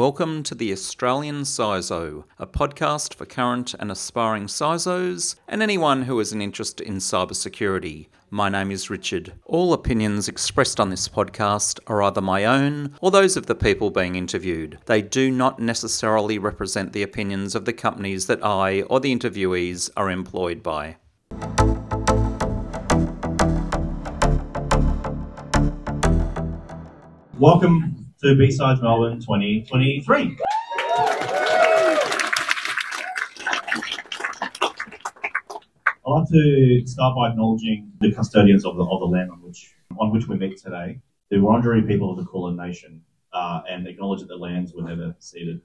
Welcome to the Australian CISO, a podcast for current and aspiring CISOs and anyone who has an interest in cybersecurity. My name is Richard. All opinions expressed on this podcast are either my own or those of the people being interviewed. They do not necessarily represent the opinions of the companies that I or the interviewees are employed by. Welcome to B-Sides Melbourne 2023. I'd like to start by acknowledging the custodians of the land on which we meet today, the Wurundjeri people of the Kulin Nation, and acknowledge that the lands were never ceded.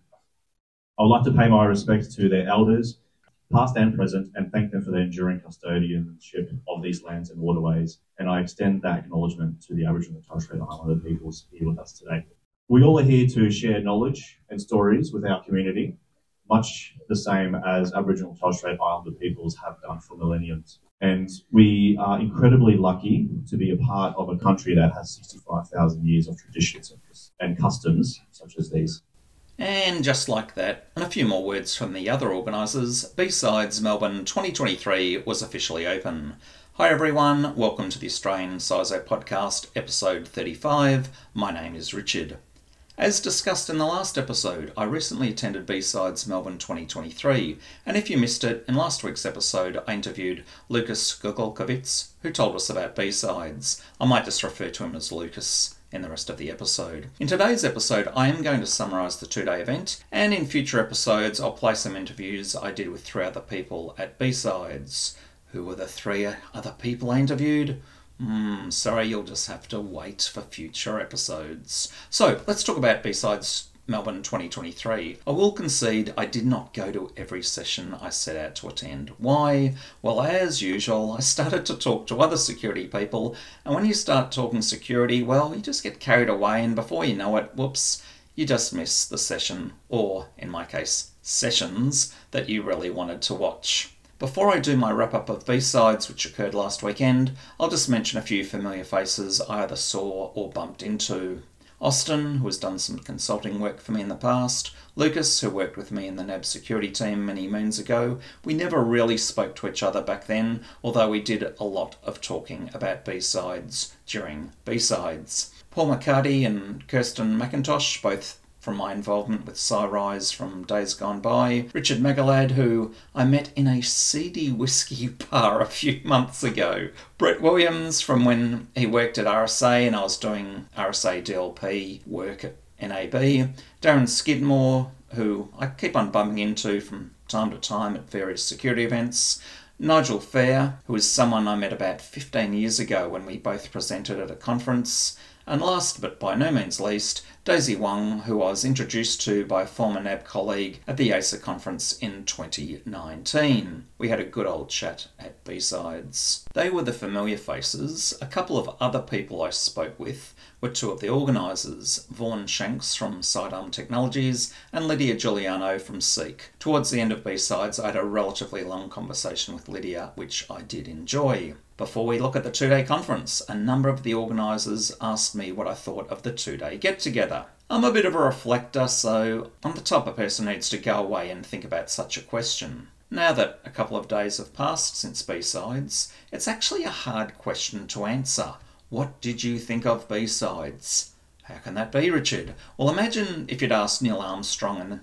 I would like to pay my respects to their elders, past and present, and thank them for their enduring custodianship of these lands and waterways. And I extend that acknowledgement to the Aboriginal and Torres Strait Islander peoples here with us today. We all are here to share knowledge and stories with our community, much the same as Aboriginal and Torres Strait Islander peoples have done for millenniums. And we are incredibly lucky to be a part of a country that has 65,000 years of traditions and customs such as these. And just like that, and a few more words from the other organisers, B-Sides Melbourne 2023 was officially open. Hi everyone, welcome to the Australian CISO podcast, episode 35. My name is Richard. As discussed in the last episode, I recently attended B-Sides Melbourne 2023, and if you missed it, in last week's episode I interviewed Lucas Gogolkovitz, who told us about B-Sides. I might just refer to him as Lucas in the rest of the episode. In today's episode, I am going to summarise the two-day event, and in future episodes I'll play some interviews I did with three other people at B-Sides. Who were the three other people I interviewed? Sorry, you'll just have to wait for future episodes. So, let's talk about B-Sides Melbourne 2023. I will concede I did not go to every session I set out to attend. Why? Well, as usual, I started to talk to other security people, and when you start talking security, well, you just get carried away, and before you know it, whoops, you just miss the session, or, in my case, sessions that you really wanted to watch. Before I do my wrap-up of B-Sides, which occurred last weekend, I'll just mention a few familiar faces I either saw or bumped into. Austin, who has done some consulting work for me in the past. Lucas, who worked with me in the NAB security team many moons ago. We never really spoke to each other back then, although we did a lot of talking about B-Sides during B-Sides. Paul McCarty and Kirsten McIntosh, both from my involvement with CyRise from days gone by. Richard Magalad, who I met in a seedy whiskey bar a few months ago. Brett Williams, from when he worked at RSA and I was doing RSA DLP work at NAB. Darren Skidmore, who I keep on bumping into from time to time at various security events. Nigel Fair, who is someone I met about 15 years ago when we both presented at a conference. And last but by no means least, Daisy Wong, who I was introduced to by a former NAB colleague at the ASA conference in 2019. We had a good old chat at B-Sides. They were the familiar faces. A couple of other people I spoke with were two of the organisers, Vaughan Shanks from Sidearm Technologies and Lydia Giuliano from Seek. Towards the end of B-Sides, I had a relatively long conversation with Lydia, which I did enjoy. Before we look at the two-day conference, a number of the organisers asked me what I thought of the two-day get-together. I'm a bit of a reflector, so I'm the type of person who needs to go away and think about such a question. Now that a couple of days have passed since B-Sides, it's actually a hard question to answer. What did you think of B-Sides? How can that be, Richard? Well, imagine if you'd asked Neil Armstrong in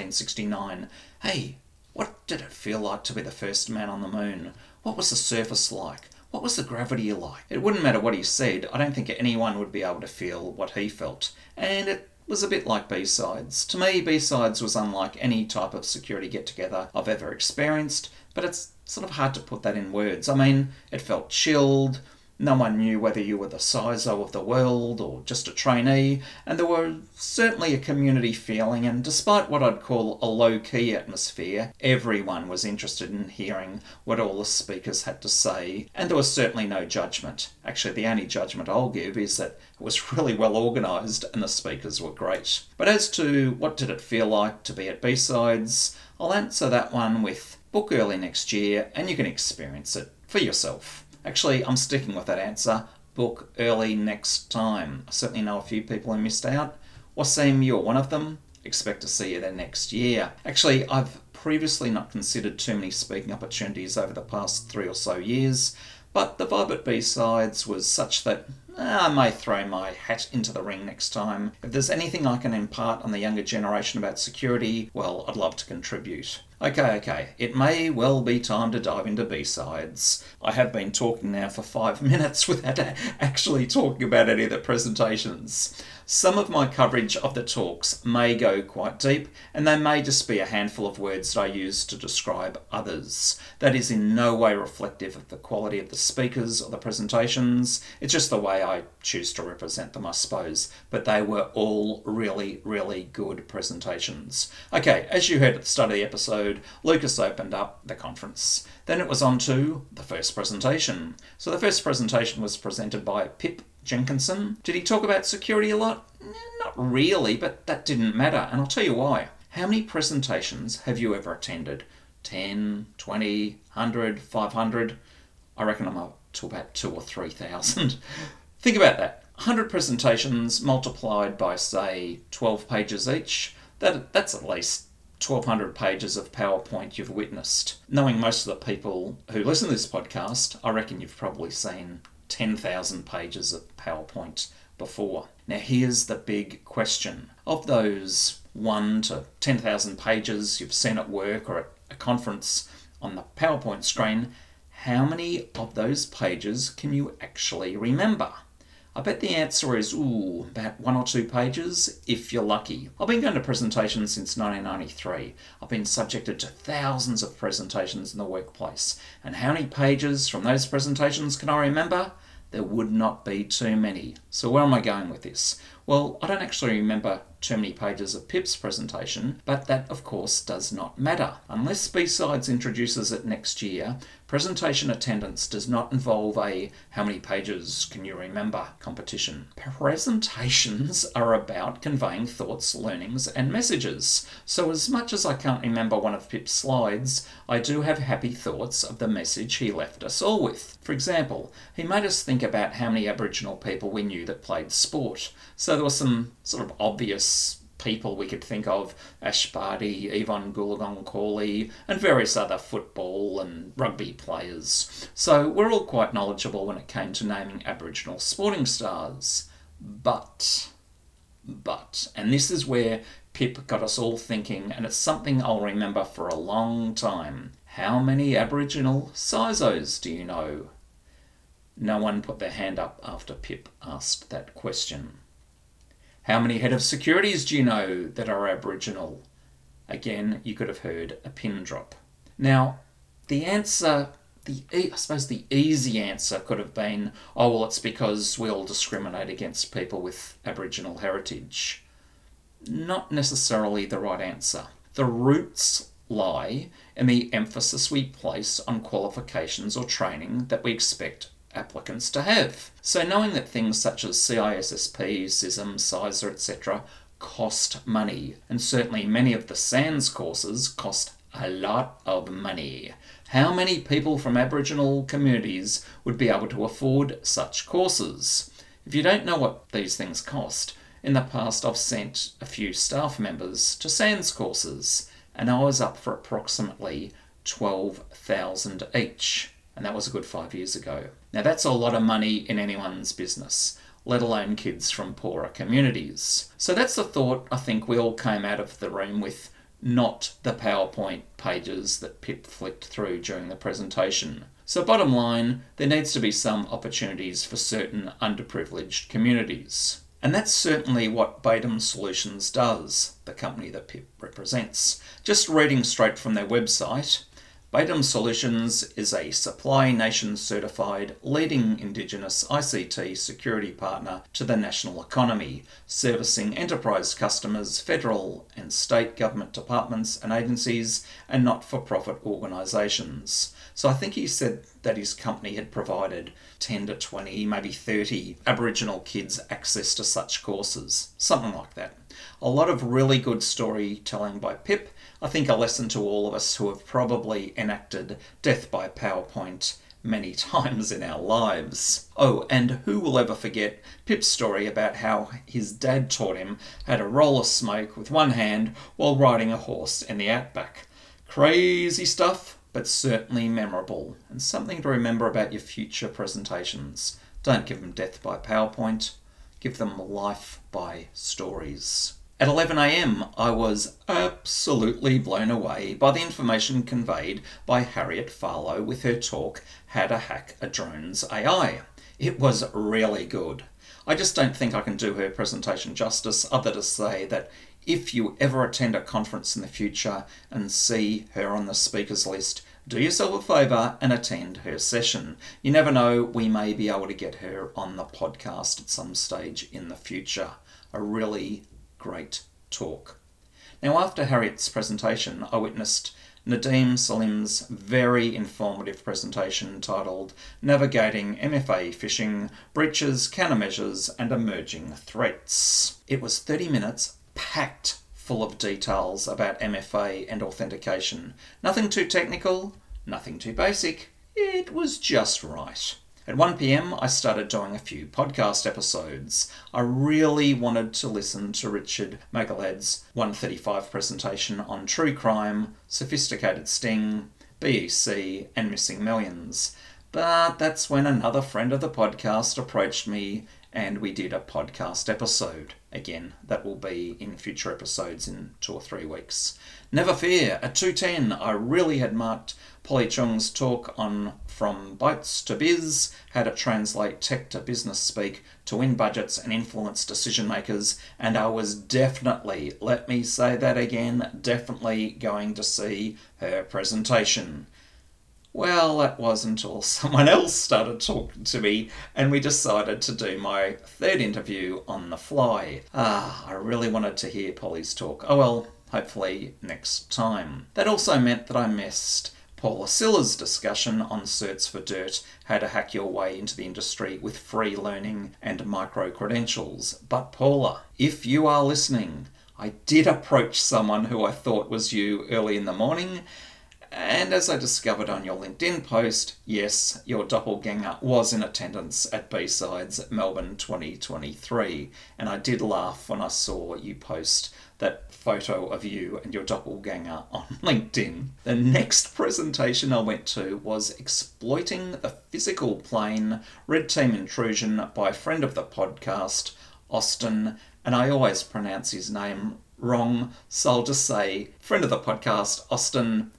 1969, hey, what did it feel like to be the first man on the moon? What was the surface like? What was the gravity like? It wouldn't matter what he said. I don't think anyone would be able to feel what he felt. And it was a bit like B-Sides. To me, B-Sides was unlike any type of security get-together I've ever experienced, but it's sort of hard to put that in words. I mean, it felt chilled. No one knew whether you were the CISO of the world or just a trainee, and there were certainly a community feeling, and despite what I'd call a low-key atmosphere, everyone was interested in hearing what all the speakers had to say, and there was certainly no judgment. Actually, the only judgment I'll give is that it was really well organised and the speakers were great. But as to what did it feel like to be at B-Sides, I'll answer that one with book early next year and you can experience it for yourself. Actually, I'm sticking with that answer. Book early next time. I certainly know a few people who missed out. Wasim, you're one of them. expect to see you there next year. Actually, I've previously not considered too many speaking opportunities over the past 3 or so years, but the vibe at B-Sides was such that I may throw my hat into the ring next time. If there's anything I can impart on the younger generation about security, well, I'd love to contribute. Okay, it may well be time to dive into B-Sides. I have been talking now for 5 minutes without actually talking about any of the presentations. Some of my coverage of the talks may go quite deep, and they may just be a handful of words that I use to describe others. That is in no way reflective of the quality of the speakers or the presentations. It's just the way I choose to represent them, I suppose. But they were all really, really good presentations. Okay, as you heard at the start of the episode, Lucas opened up the conference. Then it was on to the first presentation. So the first presentation was presented by Pip Jenkinson. Did he talk about security a lot? Not really, but that didn't matter, and I'll tell you why. How many presentations have you ever attended? 10, 20, 100, 500? I reckon I'm up to about 2,000 or 3,000. Think about that. 100 presentations multiplied by, say, 12 pages each. That's at least 1,200 pages of PowerPoint you've witnessed. Knowing most of the people who listen to this podcast, I reckon you've probably seen 10,000 pages of PowerPoint before. Now here's the big question. Of those 1 to 10,000 pages you've seen at work or at a conference on the PowerPoint screen, how many of those pages can you actually remember? I bet the answer is, about 1 or 2 pages, if you're lucky. I've been going to presentations since 1993. I've been subjected to thousands of presentations in the workplace. And how many pages from those presentations can I remember? There would not be too many. So where am I going with this? Well, I don't actually remember too many pages of Pip's presentation, but that of course does not matter. Unless B-Sides introduces it next year, presentation attendance does not involve a how many pages can you remember competition. Presentations are about conveying thoughts, learnings and messages. So as much as I can't remember one of Pip's slides, I do have happy thoughts of the message he left us all with. For example, he made us think about how many Aboriginal people we knew that played sport. So there were some sort of obvious people we could think of, Ash Barty, Yvonne Goolagong-Cawley, and various other football and rugby players. So we're all quite knowledgeable when it came to naming Aboriginal sporting stars. But, and this is where Pip got us all thinking, and it's something I'll remember for a long time. How many Aboriginal CISOs do you know? No one put their hand up after Pip asked that question. How many head of securities do you know that are Aboriginal? Again, you could have heard a pin drop. Now, the answer, I suppose the easy answer could have been, it's because we all discriminate against people with Aboriginal heritage. Not necessarily the right answer. The roots lie in the emphasis we place on qualifications or training that we expect applicants to have. So knowing that things such as CISSP, CISM, CISA, etc. cost money, and certainly many of the SANS courses cost a lot of money. How many people from Aboriginal communities would be able to afford such courses? If you don't know what these things cost, in the past I've sent a few staff members to SANS courses, and I was up for approximately $12,000 each. And that was a good 5 years ago. Now that's a lot of money in anyone's business, let alone kids from poorer communities. So that's the thought I think we all came out of the room with, not the PowerPoint pages that Pip flicked through during the presentation. So bottom line, there needs to be some opportunities for certain underprivileged communities. And that's certainly what Batum Solutions does, the company that Pip represents. Just reading straight from their website, Batum Solutions is a Supply Nation certified leading Indigenous ICT security partner to the national economy, servicing enterprise customers, federal and state government departments and agencies, and not-for-profit organisations. So I think he said that his company had provided 10 to 20, maybe 30 Aboriginal kids access to such courses, something like that. A lot of really good storytelling by Pip. I think a lesson to all of us who have probably enacted death by PowerPoint many times in our lives. Oh, and who will ever forget Pip's story about how his dad taught him how to roll a smoke with one hand while riding a horse in the outback. Crazy stuff, but certainly memorable, and something to remember about your future presentations. Don't give them death by PowerPoint, give them life by stories. At 11 a.m, I was absolutely blown away by the information conveyed by Harriet Farlow with her talk, How to Hack a Drone's AI. It was really good. I just don't think I can do her presentation justice other to say that if you ever attend a conference in the future and see her on the speakers list, do yourself a favour and attend her session. You never know, we may be able to get her on the podcast at some stage in the future. A really great talk. Now, after Harriet's presentation, I witnessed Nadeem Salim's very informative presentation titled Navigating MFA Phishing, Breaches, Countermeasures and Emerging Threats. It was 30 minutes packed full of details about MFA and authentication. Nothing too technical, nothing too basic. It was just right. At 1 p.m, I started doing a few podcast episodes. I really wanted to listen to Richard Magalad's 135 presentation on true crime, sophisticated sting, BEC, and missing millions. But that's when another friend of the podcast approached me and we did a podcast episode. Again, that will be in future episodes in 2 or 3 weeks. Never fear, at 2:10 I really had marked Polly Chung's talk on From Bytes to Biz, how to translate tech to business speak to win budgets and influence decision makers, and I was definitely, let me say that again, definitely going to see her presentation. Well, that was until someone else started talking to me and we decided to do my third interview on the fly. I really wanted to hear Polly's talk. Oh well, hopefully next time. That also meant that I missed Paula Silla's discussion on Certs for Dirt, how to hack your way into the industry with free learning and micro-credentials. But Paula, if you are listening, I did approach someone who I thought was you early in the morning, and as I discovered on your LinkedIn post, yes, your doppelganger was in attendance at B-Sides Melbourne 2023, and I did laugh when I saw you post that photo of you and your doppelganger on LinkedIn. The next presentation I went to was Exploiting the Physical Plane, Red Team Intrusion by a friend of the podcast, Austin, and I always pronounce his name wrong, so I'll just say, friend of the podcast, Austin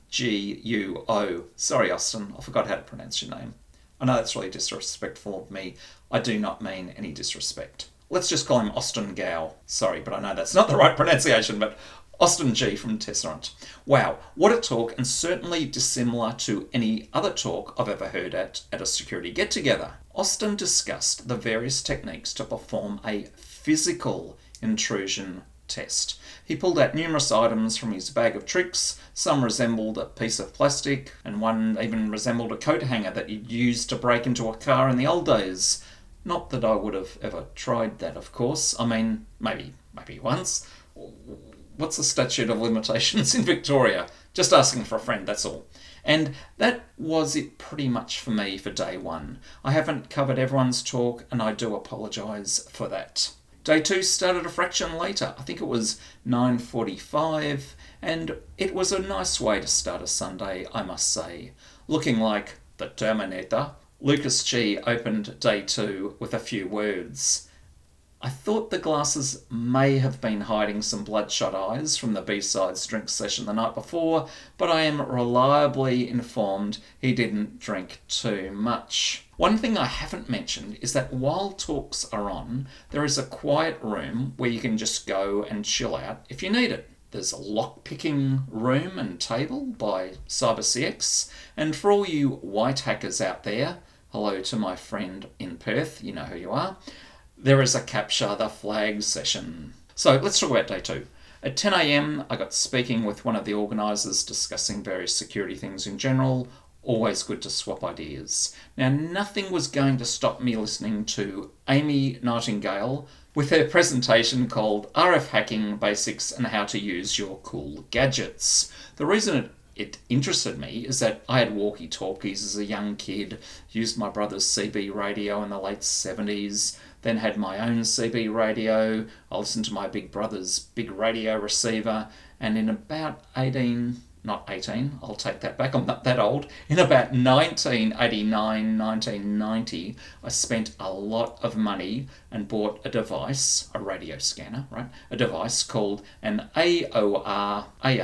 G-U-O. Sorry, Austin, I forgot how to pronounce your name. I know that's really disrespectful of me. I do not mean any disrespect. Let's just call him Austin Gow. Sorry, but I know that's not the right pronunciation, but Austin G from Tesserant. Wow, what a talk, and certainly dissimilar to any other talk I've ever heard at a security get-together. Austin discussed the various techniques to perform a physical intrusion test. He pulled out numerous items from his bag of tricks. Some resembled a piece of plastic, and one even resembled a coat hanger that you'd use to break into a car in the old days. Not that I would have ever tried that, of course. I mean, maybe once. What's the statute of limitations in Victoria? Just asking for a friend, that's all. And that was it pretty much for me for day one. I haven't covered everyone's talk, and I do apologise for that. Day 2 started a fraction later. I think it was 9:45, and it was a nice way to start a Sunday, I must say. Looking like the Terminator, Lucas G opened day 2 with a few words. I thought the glasses may have been hiding some bloodshot eyes from the B-Sides drink session the night before, but I am reliably informed he didn't drink too much. One thing I haven't mentioned is that while talks are on, there is a quiet room where you can just go and chill out if you need it. There's a lock-picking room and table by CyberCX, and for all you white hackers out there, hello to my friend in Perth, you know who you are, there is a Capture the Flag session. So let's talk about day 2. At 10 a.m, I got speaking with one of the organisers discussing various security things in general. Always good to swap ideas. Now, nothing was going to stop me listening to Amy Nightingale with her presentation called RF Hacking Basics and How to Use Your Cool Gadgets. The reason it it interested me is that I had walkie-talkies as a young kid, used my brother's CB radio in the late 70s, then had my own CB radio. I listened to my big brother's big radio receiver, and in about 18, not 18, I'll take that back, I'm not that old. In about 1989, 1990, I spent a lot of money and bought a device, a radio scanner, right? A device called an AOR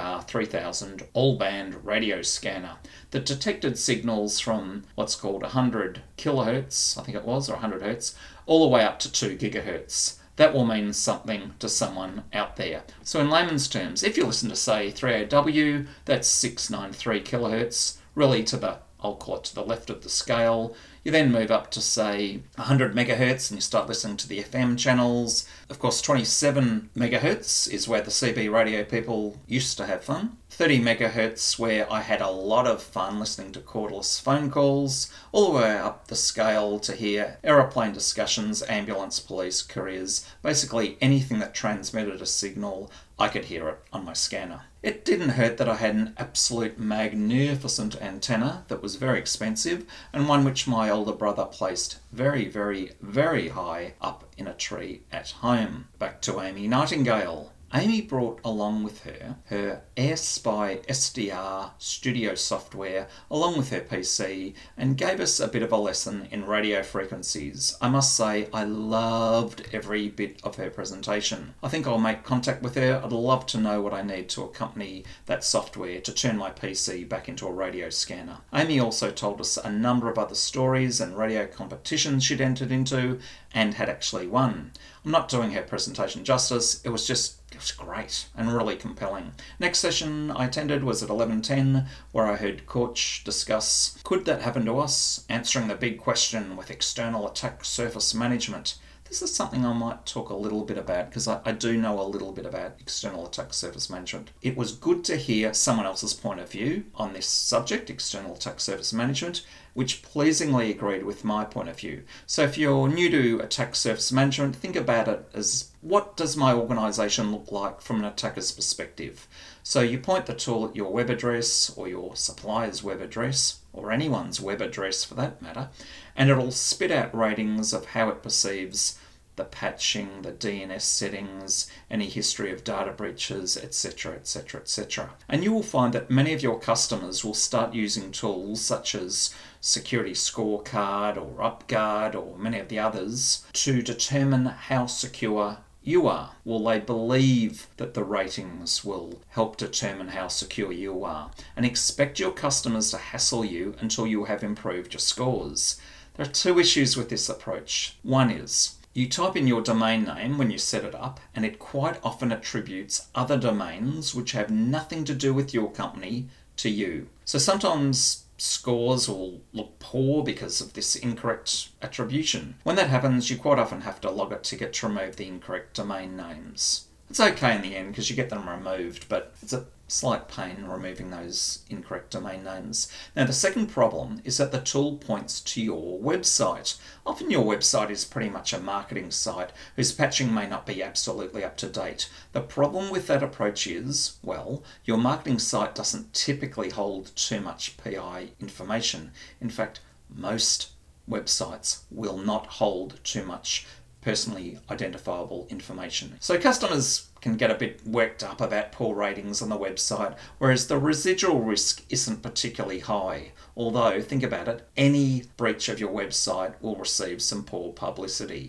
AR3000 all-band radio scanner that detected signals from what's called 100 kilohertz, I think it was, or 100 hertz, all the way up to 2 gigahertz. That will mean something to someone out there. So in layman's terms, if you listen to, say, 3AW, that's 693 kilohertz, really to the, I'll call it to the left of the scale. You then move up to, say, 100 megahertz and you start listening to the FM channels. Of course, 27 megahertz is where the CB radio people used to have fun. 30 megahertz where I had a lot of fun listening to cordless phone calls, all the way up the scale to hear aeroplane discussions, ambulance, police, couriers, basically anything that transmitted a signal, I could hear it on my scanner. It didn't hurt that I had an absolute magnificent antenna that was very expensive, and one which my older brother placed very, very, very high up in a tree at home. Back to Amy Nightingale. Amy brought along with her AirSpy SDR studio software along with her PC and gave us a bit of a lesson in radio frequencies. I must say I loved every bit of her presentation. I think I'll make contact with her. I'd love to know what I need to accompany that software to turn my PC back into a radio scanner. Amy also told us a number of other stories and radio competitions she'd entered into and had actually won. I'm not doing her presentation justice. It was great and really compelling. Next session I attended was at 11:10, where I heard Korch discuss, could that happen to us? Answering the big question with external attack surface management. This is something I might talk a little bit about because I do know a little bit about external attack surface management. It was good to hear someone else's point of view on this subject, external attack surface management, which pleasingly agreed with my point of view. So if you're new to attack surface management, think about it as, what does my organisation look like from an attacker's perspective? So you point the tool at your web address or your supplier's web address, or anyone's web address for that matter, and it'll spit out ratings of how it perceives the patching, the DNS settings, any history of data breaches, etc, etc, etc. And you will find that many of your customers will start using tools such as Security Scorecard or UpGuard or many of the others to determine how secure you are. Will they believe that the ratings will help determine how secure you are, and expect your customers to hassle you until you have improved your scores? There are two issues with this approach. One is, you type in your domain name when you set it up, and it quite often attributes other domains which have nothing to do with your company to you. So sometimes scores will look poor because of this incorrect attribution. When that happens, you quite often have to log a ticket to remove the incorrect domain names. It's okay in the end because you get them removed, but it's a slight pain removing those incorrect domain names. Now, the second problem is that the tool points to your website. Often your website is pretty much a marketing site whose patching may not be absolutely up to date. The problem with that approach is, well, your marketing site doesn't typically hold too much PI information. In fact, most websites will not hold too much personally identifiable information. So customers can get a bit worked up about poor ratings on the website, whereas the residual risk isn't particularly high. Although, think about it, any breach of your website will receive some poor publicity.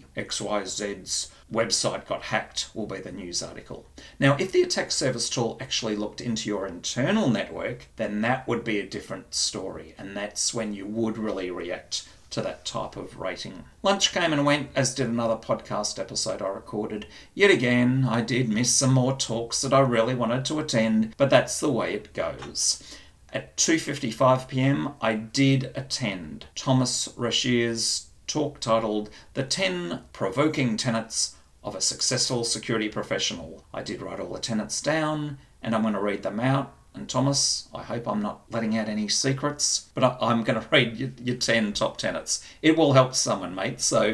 XYZ's website got hacked will be the news article. Now, if the attack surface tool actually looked into your internal network, then that would be a different story, and that's when you would really react to that type of rating. Lunch came and went, as did another podcast episode I recorded. Yet again, I did miss some more talks that I really wanted to attend, but that's the way it goes. At 2:55 p.m, I did attend Thomas Rashier's talk titled The 10 Provoking Tenets of a Successful Security Professional. I did write all the tenets down, and I'm going to read them out. And Thomas, I hope I'm not letting out any secrets, but I'm going to read your 10 top tenets. It will help someone, mate. So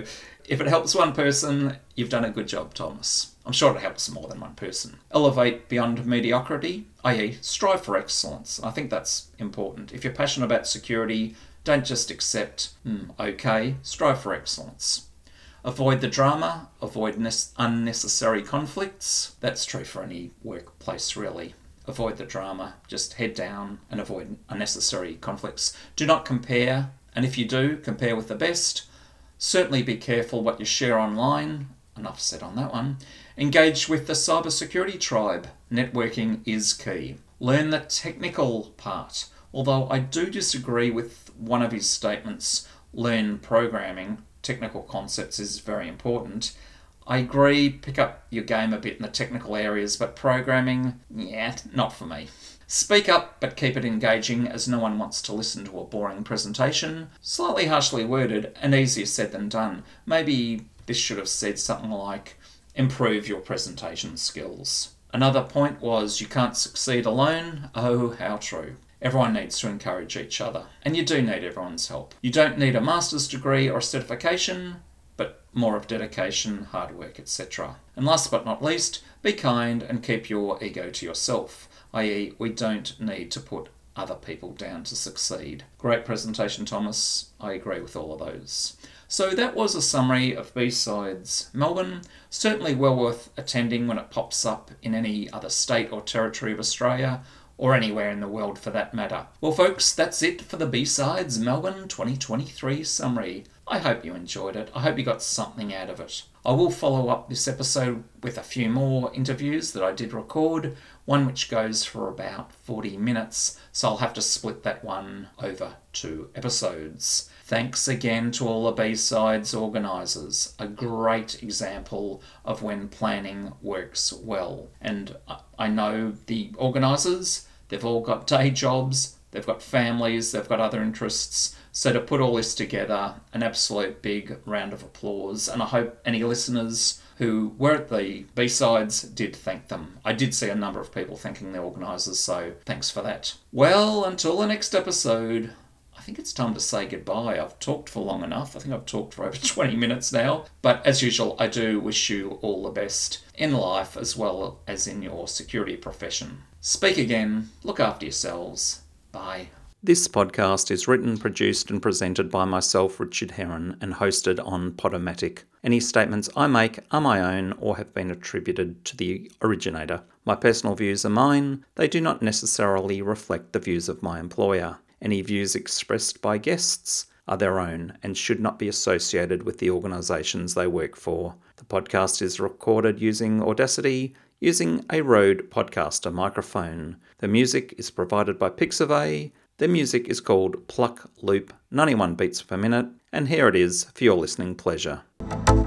if it helps one person, you've done a good job, Thomas. I'm sure it helps more than one person. Elevate beyond mediocrity, i.e. strive for excellence. I think that's important. If you're passionate about security, don't just accept, okay, strive for excellence. Avoid the drama, avoid unnecessary conflicts. That's true for any workplace, really. Avoid the drama, just head down and avoid unnecessary conflicts. Do not compare, and if you do, compare with the best. Certainly be careful what you share online. Enough said on that one. Engage with the cybersecurity tribe. Networking is key. Learn the technical part. Although I do disagree with one of his statements, learn programming. Technical concepts is very important. I agree, pick up your game a bit in the technical areas, but programming, not for me. Speak up, but keep it engaging, as no one wants to listen to a boring presentation. Slightly harshly worded and easier said than done. Maybe this should have said something like, improve your presentation skills. Another point was, you can't succeed alone. Oh, how true. Everyone needs to encourage each other, and you do need everyone's help. You don't need a master's degree or a certification, but more of dedication, hard work, etc. And last but not least, be kind and keep your ego to yourself, i.e. we don't need to put other people down to succeed. Great presentation, Thomas. I agree with all of those. So that was a summary of B-Sides Melbourne. Certainly well worth attending when it pops up in any other state or territory of Australia, or anywhere in the world for that matter. Well folks, that's it for the B-Sides Melbourne 2023 summary. I hope you enjoyed it. I hope you got something out of it. I will follow up this episode with a few more interviews that I did record, one which goes for about 40 minutes, so I'll have to split that one over 2 episodes. Thanks again to all the B-Sides organisers. A great example of when planning works well. And I know the organisers, they've all got day jobs, they've got families, they've got other interests. So to put all this together, an absolute big round of applause. And I hope any listeners who were at the B-Sides did thank them. I did see a number of people thanking the organisers, so thanks for that. Well, until the next episode, I think it's time to say goodbye. I've talked for long enough. I think I've talked for over 20 minutes now. But as usual, I do wish you all the best in life as well as in your security profession. Speak again. Look after yourselves. Bye. This podcast is written, produced and presented by myself, Richard Heron, and hosted on Podomatic. Any statements I make are my own or have been attributed to the originator. My personal views are mine. They do not necessarily reflect the views of my employer. Any views expressed by guests are their own and should not be associated with the organisations they work for. The podcast is recorded using Audacity, using a Rode Podcaster microphone. The music is provided by Pixabay. The music is called Pluck Loop 91 beats per minute, and here it is for your listening pleasure.